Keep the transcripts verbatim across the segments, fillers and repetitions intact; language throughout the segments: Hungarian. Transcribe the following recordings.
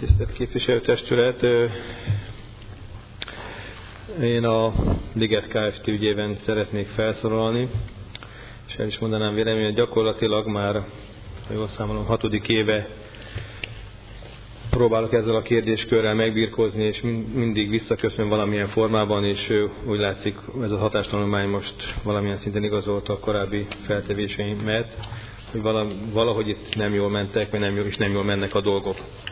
Tisztelt képviselőtestület! Én a Liget Kft. Ügyében szeretnék felszólalni, és el is mondanám véleményet, gyakorlatilag már, ha jól számolom, hatodik éve próbálok ezzel a kérdéskörrel megbirkózni, és mindig visszaköszön valamilyen formában, és úgy látszik, ez a hatástanulmány most valamilyen szinten igazolta a korábbi feltevéseimet, hogy valahogy itt nem jól mentek, vagy nem jól, és nem jól mennek a dolgok.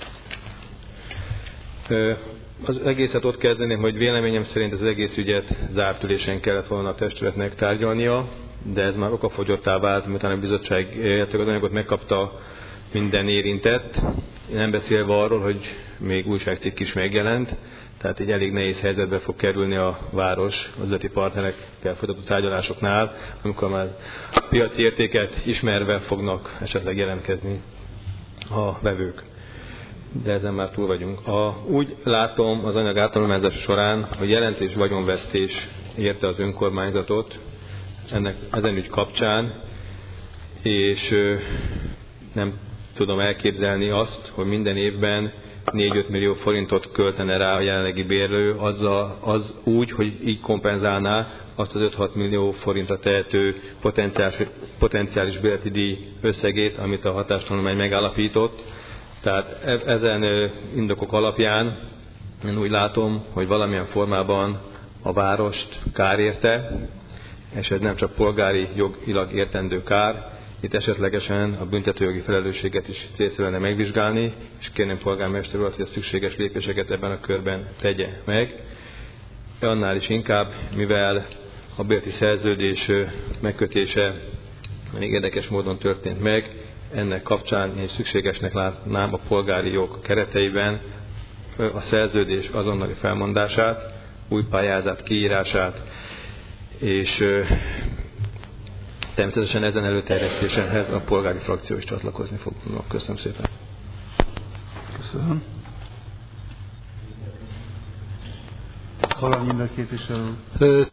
Az egészet ott kezdeném, hogy véleményem szerint az egész ügyet zárt ülésen kellett volna a testületnek tárgyalnia, de ez már okafogyottá vált, miután a bizottság az anyagot megkapta minden érintett, nem beszélve arról, hogy még újságcikk is megjelent, tehát egy elég nehéz helyzetbe fog kerülni a város az üzleti partnerekkel folytatott tárgyalásoknál, amikor már a piaci értéket ismerve fognak esetleg jelentkezni a vevők. De ezen már túl vagyunk. A, úgy látom az anyag áttanulmányozása során, hogy jelentős vagyonvesztés érte az önkormányzatot ennek, ezen ügy kapcsán, és ö, nem tudom elképzelni azt, hogy minden évben négy-öt millió forintot költene rá a jelenlegi bérlő, azzal, az úgy, hogy így kompenzálná azt az öt-hat millió forintra tehető potenciális, potenciális bérleti díj összegét, amit a hatástanulmány megállapított. Tehát ezen indokok alapján én úgy látom, hogy valamilyen formában a várost kár érte, és ez nem csak polgári jogilag értendő kár, itt esetlegesen a büntetőjogi felelősséget is célszerű lenne megvizsgálni, és kérném polgármester urat, hogy a szükséges lépéseket ebben a körben tegye meg. Annál is inkább, mivel a bérleti szerződés megkötése még érdekes módon történt meg, ennek kapcsán én szükségesnek látnám a polgári jog kereteiben a szerződés azonnali felmondását, új pályázat kiírását, és természetesen ezen előterjesztéséhez a polgári frakció is csatlakozni fog. Köszönöm szépen. Köszönöm. Valamint a képviselő.